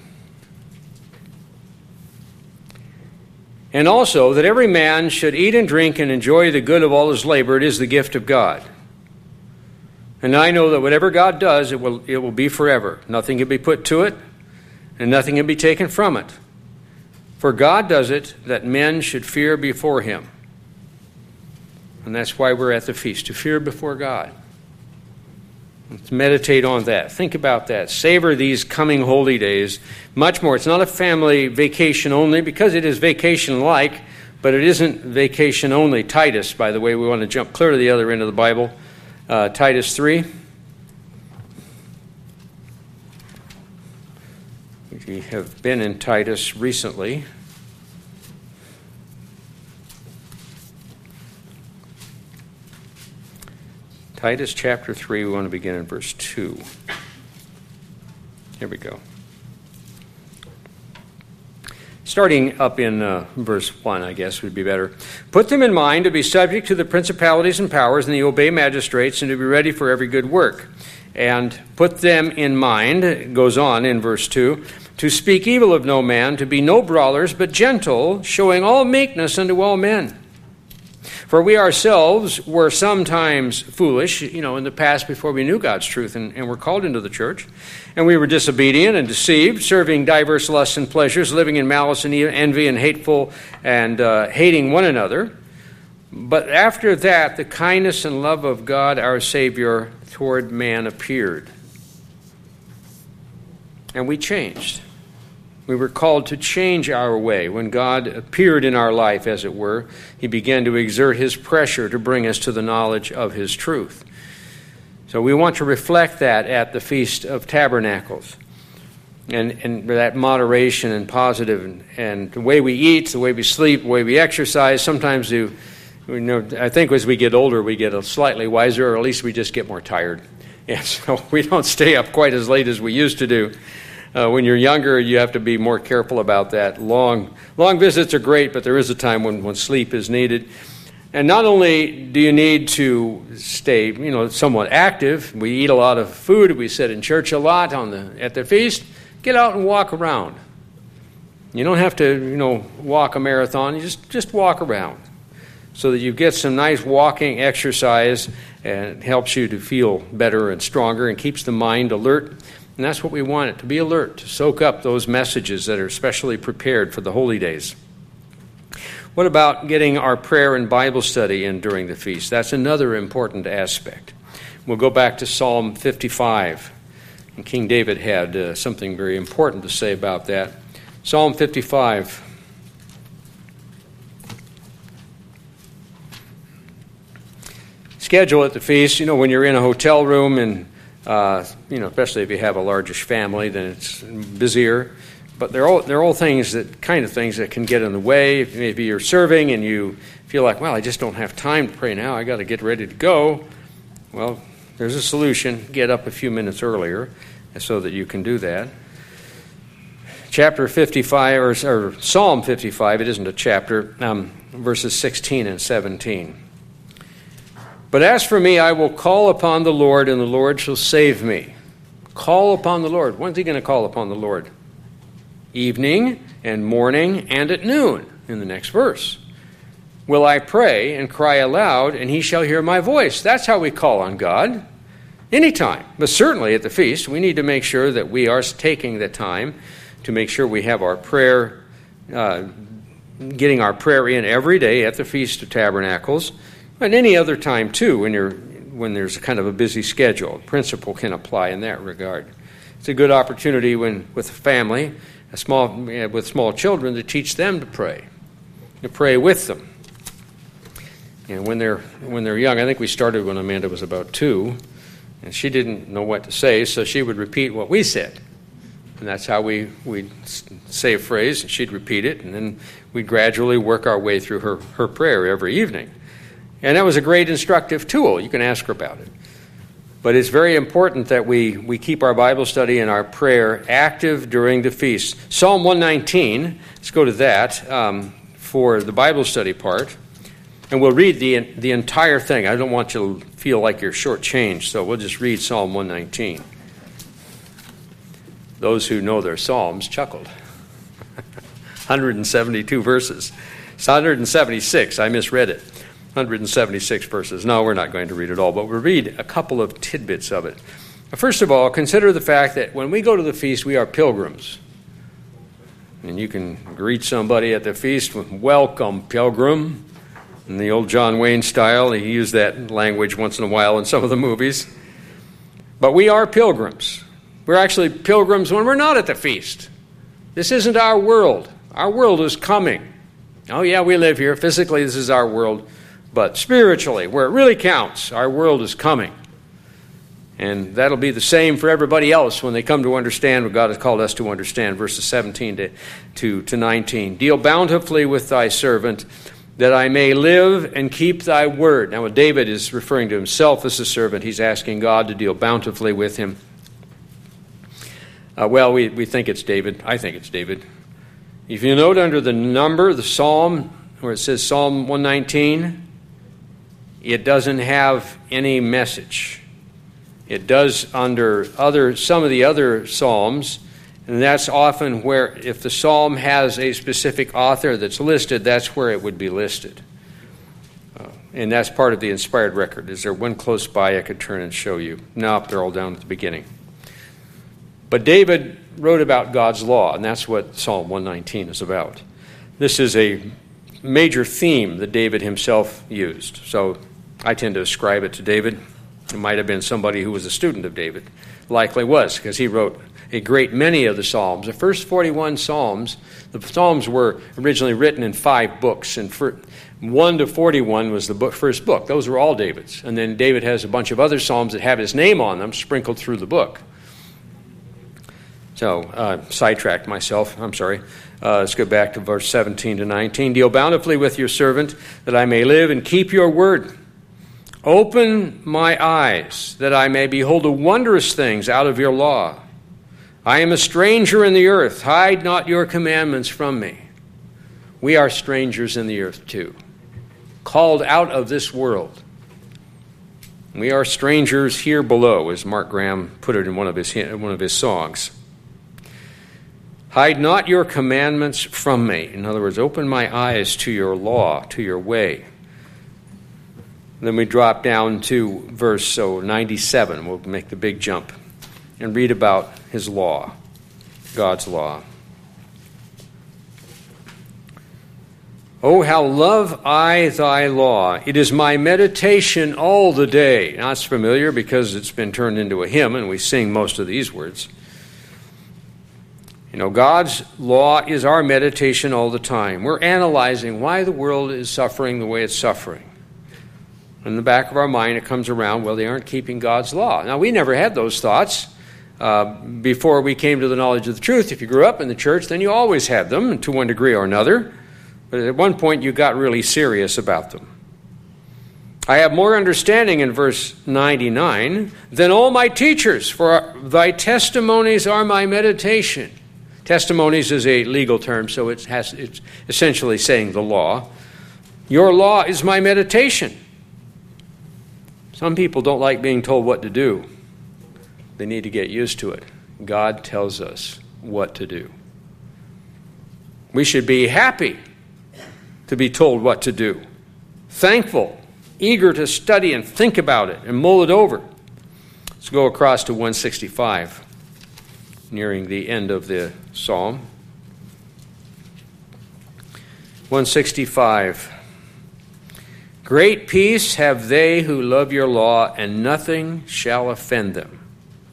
Speaker 1: And also that every man should eat and drink and enjoy the good of all his labor. It is the gift of God. And I know that whatever God does, it will it will be forever. Nothing can be put to it, and nothing can be taken from it. For God does it that men should fear before him. And that's why we're at the feast, to fear before God. Let's meditate on that. Think about that. Savor these coming holy days much more. It's not a family vacation only, because it is vacation-like, but it isn't vacation only. Titus, by the way, we want to jump clear to the other end of the Bible. Uh, Titus three. We have been in Titus recently. Titus chapter three, we want to begin in verse two. Here we go. Starting up in uh, verse one, I guess would be better. Put them in mind to be subject to the principalities and powers, and to obey magistrates, and to be ready for every good work. And put them in mind, it goes on in verse two, to speak evil of no man, to be no brawlers, but gentle, showing all meekness unto all men. For we ourselves were sometimes foolish, you know, in the past before we knew God's truth and, and were called into the church. And we were disobedient and deceived, serving diverse lusts and pleasures, living in malice and envy and hateful and uh, hating one another. But after that, the kindness and love of God our Savior toward man appeared. And we changed. We were called to change our way. When God appeared in our life, as it were, he began to exert his pressure to bring us to the knowledge of his truth. So we want to reflect that at the Feast of Tabernacles. And, and that moderation and positive, and, and the way we eat, the way we sleep, the way we exercise. Sometimes you, you know, I think as we get older, we get a slightly wiser, or at least we just get more tired. And so we don't stay up quite as late as we used to do. Uh, when you're younger, you have to be more careful about that. Long long visits are great, but there is a time when, when sleep is needed. And not only do you need to stay, you know, somewhat active, we eat a lot of food, we sit in church a lot on the at the feast, get out and walk around. You don't have to, you know, walk a marathon, you just, just walk around so that you get some nice walking exercise, and it helps you to feel better and stronger and keeps the mind alert. And that's what we want it, to be alert, to soak up those messages that are specially prepared for the holy days. What about getting our prayer and Bible study in during the feast? That's another important aspect. We'll go back to Psalm fifty-five. And King David had uh, something very important to say about that. Psalm fifty-five. Schedule at the feast, you know, when you're in a hotel room and Uh, you know, especially if you have a largish family, then it's busier. But they're all they're all things that kind of things that can get in the way. If maybe you're serving and you feel like, well, I just don't have time to pray now. I got to get ready to go. Well, there's a solution. Get up a few minutes earlier so that you can do that. Chapter fifty-five, or, or Psalm fifty-five. It isn't a chapter. Um, verses sixteen and seventeen. But as for me, I will call upon the Lord, and the Lord shall save me. Call upon the Lord. When's he going to call upon the Lord? Evening and morning and at noon, in the next verse. Will I pray and cry aloud, and he shall hear my voice. That's how we call on God. Anytime. But certainly at the feast, we need to make sure that we are taking the time to make sure we have our prayer, uh, getting our prayer in every day at the Feast of Tabernacles. And any other time, too, when you're when there's kind of a busy schedule. Principle can apply in that regard. It's a good opportunity when with a family, a small with small children, to teach them to pray, to pray with them. And when they're when they're young, I think we started when Amanda was about two, and she didn't know what to say, so she would repeat what we said. And that's how we we'd say a phrase, and she'd repeat it, and then we'd gradually work our way through her, her prayer every evening. And that was a great instructive tool. You can ask her about it. But it's very important that we, we keep our Bible study and our prayer active during the feast. Psalm one nineteen, let's go to that um, for the Bible study part. And we'll read the the entire thing. I don't want you to feel like you're shortchanged, so we'll just read Psalm one nineteen. Those who know their Psalms chuckled. one hundred seventy-two verses. It's one hundred seventy-six. I misread it. one hundred seventy-six verses. No, we're not going to read it all, but we'll read a couple of tidbits of it. First of all, consider the fact that when we go to the feast, we are pilgrims. And you can greet somebody at the feast with, "Welcome, pilgrim," in the old John Wayne style. He used that language once in a while in some of the movies. But we are pilgrims. We're actually pilgrims when we're not at the feast. This isn't our world. Our world is coming. Oh yeah, we live here. Physically, this is our world. But spiritually, where it really counts, our world is coming. And that'll be the same for everybody else when they come to understand what God has called us to understand. Verses seventeen to, to, to nineteen. Deal bountifully with thy servant, that I may live and keep thy word. Now, when David is referring to himself as a servant, he's asking God to deal bountifully with him. Uh, well, we, we think it's David. I think it's David. If you note under the number, the psalm, where it says Psalm one nineteen, it doesn't have any message. It does under other some of the other psalms, and that's often where, if the psalm has a specific author that's listed, that's where it would be listed. Uh, and that's part of the inspired record. Is there one close by I could turn and show you? No, they're all down at the beginning. But David wrote about God's law, and that's what Psalm one nineteen is about. This is a major theme that David himself used. So I tend to ascribe it to David. It might have been somebody who was a student of David. Likely was, because he wrote a great many of the Psalms. The first forty-one Psalms, the Psalms were originally written in five books, and for one to forty-one was the book, first book. Those were all David's. And then David has a bunch of other Psalms that have his name on them, sprinkled through the book. So, uh, sidetracked myself. I'm sorry. Uh, let's go back to verse seventeen to nineteen. Deal bountifully with your servant, that I may live and keep your word. Open my eyes, that I may behold the wondrous things out of your law. I am a stranger in the earth. Hide not your commandments from me. We are strangers in the earth too, called out of this world. We are strangers here below, as Mark Graham put it in one of his one of his songs. Hide not your commandments from me. In other words, open my eyes to your law, to your way. Then we drop down to verse so ninety-seven. We'll make the big jump and read about his law, God's law. Oh, how love I thy law. It is my meditation all the day. Now, it's familiar because it's been turned into a hymn, and we sing most of these words. You know, God's law is our meditation all the time. We're analyzing why the world is suffering the way it's suffering. In the back of our mind, it comes around, well, they aren't keeping God's law. Now, we never had those thoughts uh, before we came to the knowledge of the truth. If you grew up in the church, then you always had them to one degree or another. But at one point, you got really serious about them. I have more understanding in verse ninety-nine than all my teachers, for thy testimonies are my meditation. Testimonies is a legal term, so it has, it's essentially saying the law. Your law is my meditation. Some people don't like being told what to do. They need to get used to it. God tells us what to do. We should be happy to be told what to do. Thankful, eager to study and think about it and mull it over. Let's go across to one sixty-five, nearing the end of the psalm. one sixty-five. Great peace have they who love your law, and nothing shall offend them.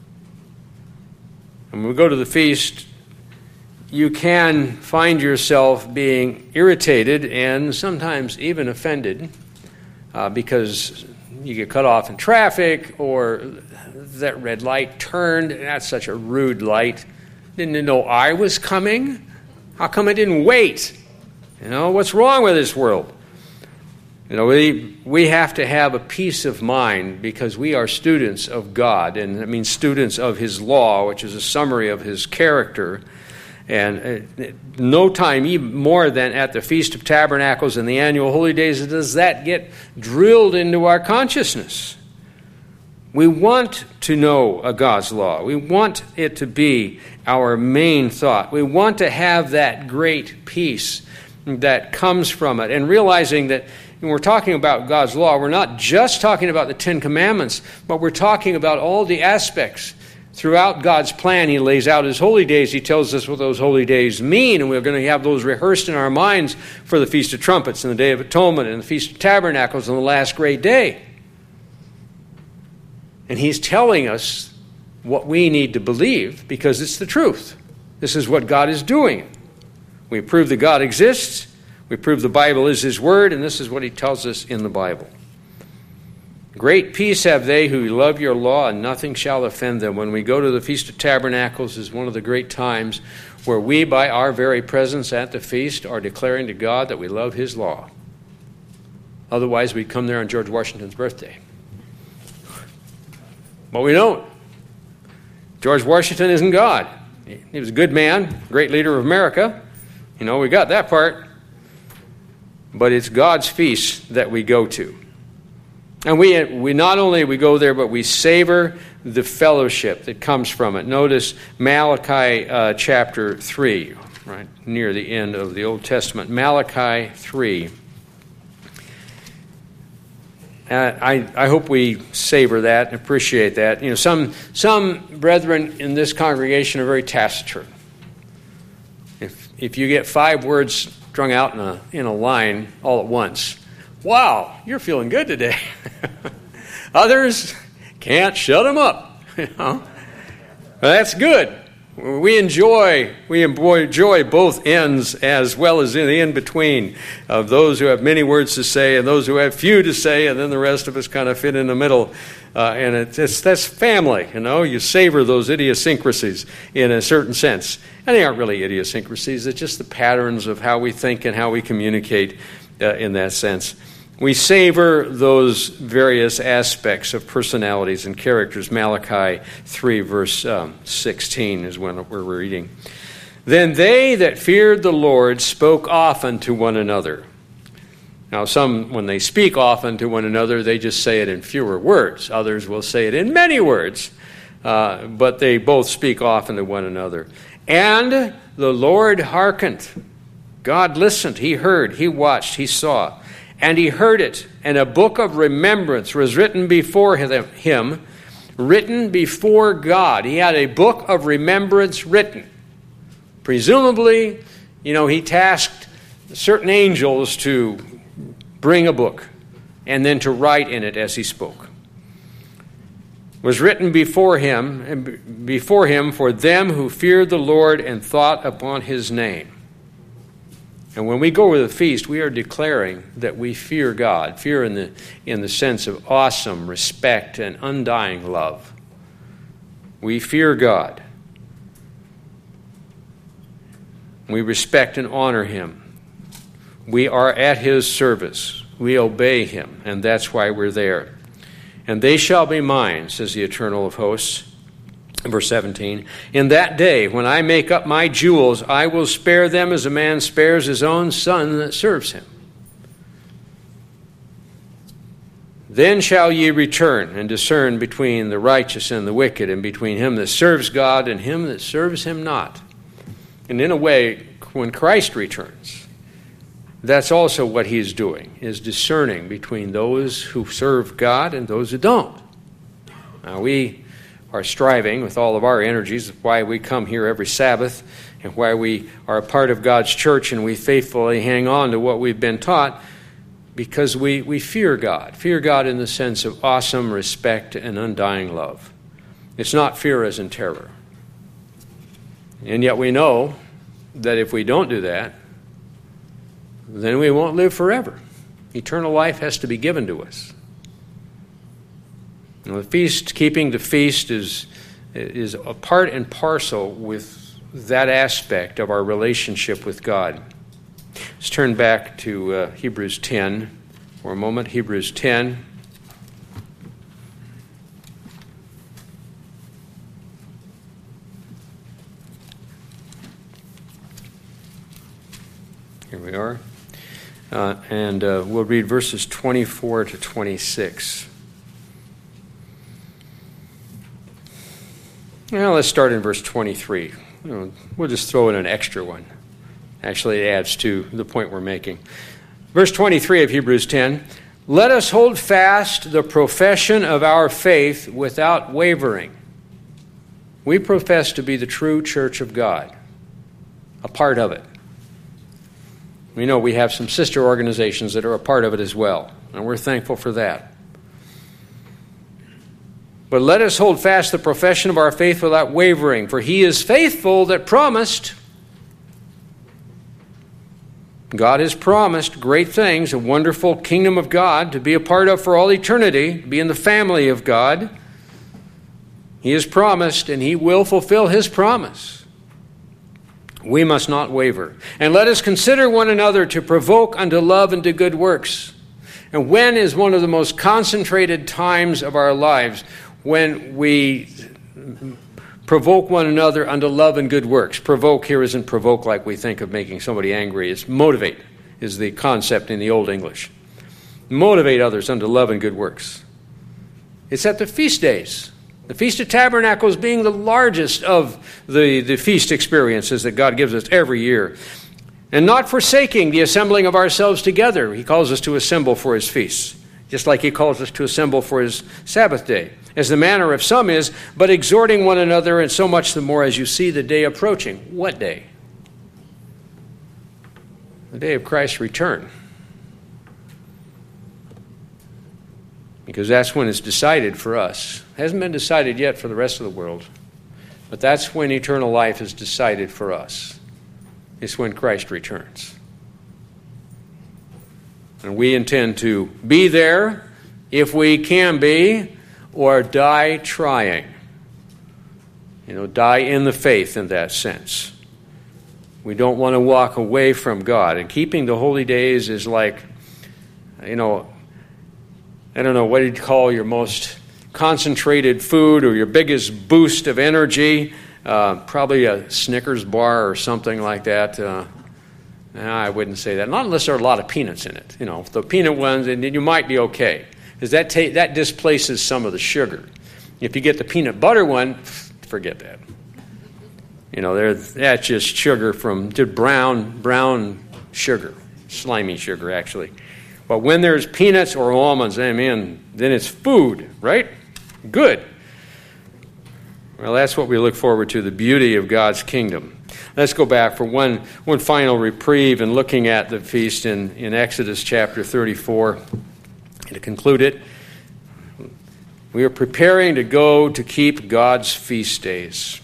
Speaker 1: And when we go to the feast, you can find yourself being irritated and sometimes even offended uh, because you get cut off in traffic, or that red light turned. That's such a rude light. Didn't you know I was coming? How come I didn't wait? You know, what's wrong with this world? You know, we we have to have a peace of mind because we are students of God, and that means students of His law, which is a summary of His character. And uh, no time, even more than at the Feast of Tabernacles and the annual holy days, does that get drilled into our consciousness. We want to know a God's law. We want it to be our main thought. We want to have that great peace that comes from it, and realizing that when we're talking about God's law, we're not just talking about the Ten Commandments, but we're talking about all the aspects. Throughout God's plan, He lays out His holy days. He tells us what those holy days mean, and we're going to have those rehearsed in our minds for the Feast of Trumpets and the Day of Atonement and the Feast of Tabernacles and the last great day. And He's telling us what we need to believe because it's the truth. This is what God is doing. We prove that God exists. We prove the Bible is His Word, and this is what He tells us in the Bible. Great peace have they who love your law, and nothing shall offend them. When we go to the Feast of Tabernacles is one of the great times where we, by our very presence at the feast, are declaring to God that we love His law. Otherwise, we'd come there on George Washington's birthday. But we don't. George Washington isn't God. He was a good man, great leader of America. You know, we got that part. But it's God's feast that we go to. And we we not only we go there, but we savor the fellowship that comes from it. Notice Malachi uh, chapter three, right near the end of the Old Testament. Malachi three. Uh, I, I hope we savor that and appreciate that. You know, some some brethren in this congregation are very taciturn. If if you get five words strung out in a in a line all at once, wow, you're feeling good today. Others can't shut them up. You know? Well, that's good. We enjoy we enjoy both ends as well as in the in-between of those who have many words to say and those who have few to say, and then the rest of us kind of fit in the middle. Uh, and it, it's that's family, you know. You savor those idiosyncrasies in a certain sense. And they aren't really idiosyncrasies. It's just the patterns of how we think and how we communicate uh, in that sense. We savor those various aspects of personalities and characters. Malachi three, verse um, sixteen is when we're reading. Then they that feared the Lord spoke often to one another. Now, some, when they speak often to one another, they just say it in fewer words. Others will say it in many words. Uh, but they both speak often to one another. And the Lord hearkened. God listened. He heard. He watched. He saw. And he heard it, and a book of remembrance was written before him, written before God. He had a book of remembrance written. Presumably, you know, he tasked certain angels to bring a book and then to write in it as he spoke. It was written before him, before him for them who feared the Lord and thought upon his name. And when we go to the feast, we are declaring that we fear God. Fear in the in the sense of awesome respect and undying love. We fear God. We respect and honor Him. We are at His service. We obey Him, and that's why we're there. And they shall be mine, says the Eternal of hosts. Verse seventeen, in that day when I make up my jewels, I will spare them as a man spares his own son that serves him. Then shall ye return and discern between the righteous and the wicked, and between him that serves God and him that serves him not. And in a way, when Christ returns, that's also what he's doing, is discerning between those who serve God and those who don't. Now we are striving with all of our energies, why we come here every Sabbath and why we are a part of God's church and we faithfully hang on to what we've been taught, because we, we fear God. Fear God in the sense of awesome respect and undying love. It's not fear as in terror. And yet we know that if we don't do that, then we won't live forever. Eternal life has to be given to us. Now, the feast, keeping the feast is, is a part and parcel with that aspect of our relationship with God. Let's turn back to uh, Hebrews ten for a moment. Hebrews ten. Here we are. Uh, and uh, we'll read verses twenty-four to twenty-six. Well, let's start in verse twenty-three. We'll just throw in an extra one. Actually, it adds to the point we're making. Verse twenty-three of Hebrews ten, let us hold fast the profession of our faith without wavering. We profess to be the true church of God, a part of it. We know we have some sister organizations that are a part of it as well, and we're thankful for that. But let us hold fast the profession of our faith without wavering, for he is faithful that promised. God has promised great things, a wonderful kingdom of God to be a part of for all eternity, to be in the family of God. He has promised, and he will fulfill his promise. We must not waver. And let us consider one another to provoke unto love and to good works. And when is one of the most concentrated times of our lives? When we provoke one another unto love and good works. Provoke here isn't provoke like we think of making somebody angry. It's motivate is the concept in the Old English. Motivate others unto love and good works. It's at the feast days. The Feast of Tabernacles being the largest of the, the feast experiences that God gives us every year. And not forsaking the assembling of ourselves together. He calls us to assemble for his feasts, just like he calls us to assemble for his Sabbath day, as the manner of some is, but exhorting one another, and so much the more as you see the day approaching. What day? The day of Christ's return. Because that's when it's decided for us. It hasn't been decided yet for the rest of the world, but that's when eternal life is decided for us. It's when Christ returns. And we intend to be there if we can be, or die trying. You know, die in the faith in that sense. We don't want to walk away from God. And keeping the holy days is like, you know, I don't know, what do you call your most concentrated food or your biggest boost of energy? Uh, probably a Snickers bar or something like that. Uh, I wouldn't say that. Not unless there are a lot of peanuts in it. You know, if the peanut ones, then you might be okay. Because that, ta- that displaces some of the sugar. If you get the peanut butter one, forget that. You know, that's just sugar from just brown, brown sugar. Slimy sugar, actually. But when there's peanuts or almonds, I mean, then it's food, right? Good. Well, that's what we look forward to, the beauty of God's kingdom. Let's go back for one, one final reprieve in looking at the feast in, in Exodus chapter thirty-four. And to conclude it, we are preparing to go to keep God's feast days.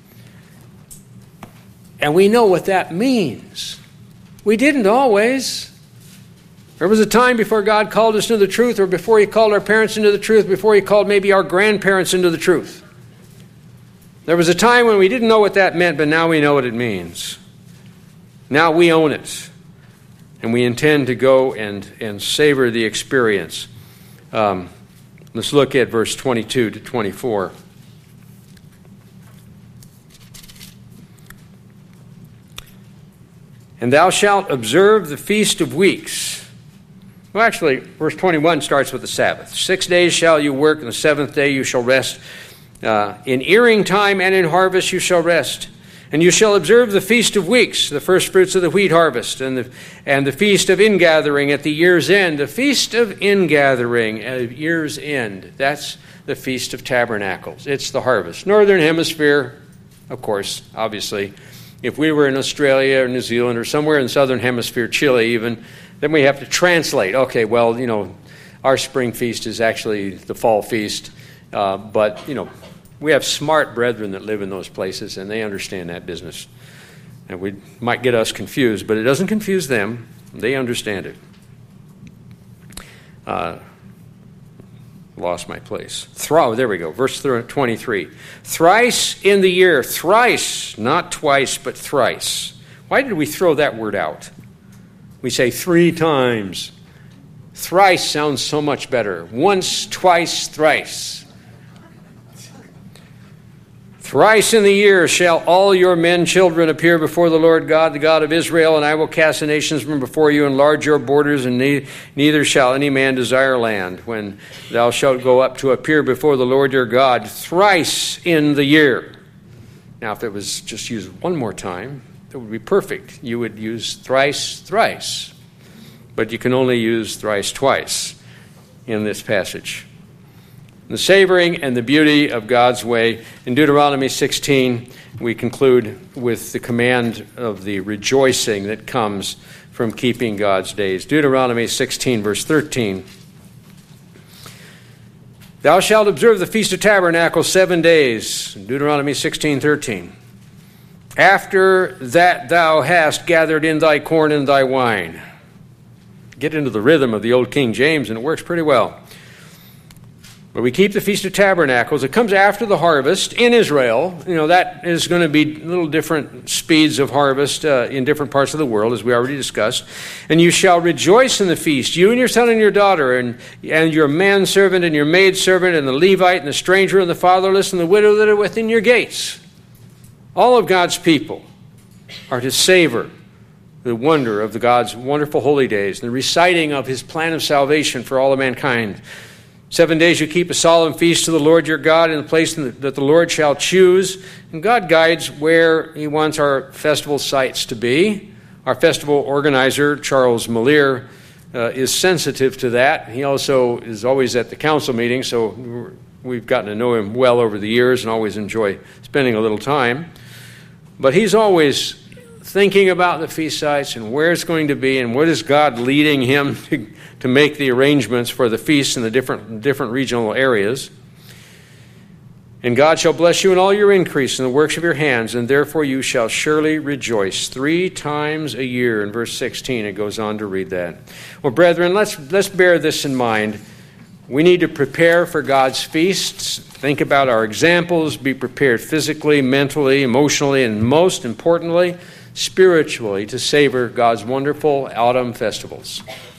Speaker 1: And we know what that means. We didn't always. There was a time before God called us into the truth, or before he called our parents into the truth, before he called maybe our grandparents into the truth. There was a time when we didn't know what that meant, but now we know what it means. Now we own it. And we intend to go and, and savor the experience. Um, let's look at verse twenty-two to twenty-four. And thou shalt observe the feast of weeks. Well, actually, verse twenty-one starts with the Sabbath. Six days shall you work, and the seventh day you shall rest. Uh, in earing time and in harvest you shall rest. And you shall observe the feast of weeks, the first fruits of the wheat harvest, and the, and the feast of ingathering at the year's end. The feast of ingathering at year's end. That's the Feast of Tabernacles. It's the harvest. Northern Hemisphere, of course, obviously. If we were in Australia or New Zealand or somewhere in the Southern Hemisphere, Chile even, then we have to translate. Okay, well, you know, our spring feast is actually the fall feast. Uh, but, you know, we have smart brethren that live in those places, and they understand that business. And we might get us confused, but it doesn't confuse them. They understand it. Uh, lost my place. Throw, there we go, verse twenty-three. Thrice in the year, thrice, not twice, but thrice. Why did we throw that word out? We say three times. Thrice sounds so much better. Once, twice, thrice. Thrice in the year shall all your men children appear before the Lord God, the God of Israel, and I will cast the nations from before you, enlarge your borders, and ne- neither shall any man desire land, when thou shalt go up to appear before the Lord your God thrice in the year. Now, if it was just used one more time, it would be perfect. You would use thrice, thrice. But you can only use thrice, twice in this passage. The savoring and the beauty of God's way. In Deuteronomy sixteen, we conclude with the command of the rejoicing that comes from keeping God's days. Deuteronomy sixteen, verse thirteen. Thou shalt observe the Feast of Tabernacles seven days. Deuteronomy sixteen thirteen. After that thou hast gathered in thy corn and thy wine. Get into the rhythm of the old King James, and it works pretty well. But we keep the Feast of Tabernacles. It comes after the harvest in Israel. You know, that is going to be little different speeds of harvest uh, in different parts of the world, as we already discussed. And you shall rejoice in the feast, you and your son and your daughter, and, and your manservant and your maidservant, and the Levite and the stranger and the fatherless and the widow that are within your gates. All of God's people are to savor the wonder of the God's wonderful holy days, the reciting of his plan of salvation for all of mankind. Seven days you keep a solemn feast to the Lord your God in the place that the Lord shall choose. And God guides where he wants our festival sites to be. Our festival organizer, Charles Malier, uh, is sensitive to that. He also is always at the council meeting, so we've gotten to know him well over the years and always enjoy spending a little time. But he's always thinking about the feast sites and where it's going to be and what is God leading him to, to make the arrangements for the feasts in the different, different regional areas. And God shall bless you in all your increase in the works of your hands, and therefore you shall surely rejoice. Three times a year. In verse sixteen, it goes on to read that. Well, brethren, let's, let's bear this in mind. We need to prepare for God's feasts, think about our examples, be prepared physically, mentally, emotionally, and most importantly, spiritually, to savor God's wonderful autumn festivals.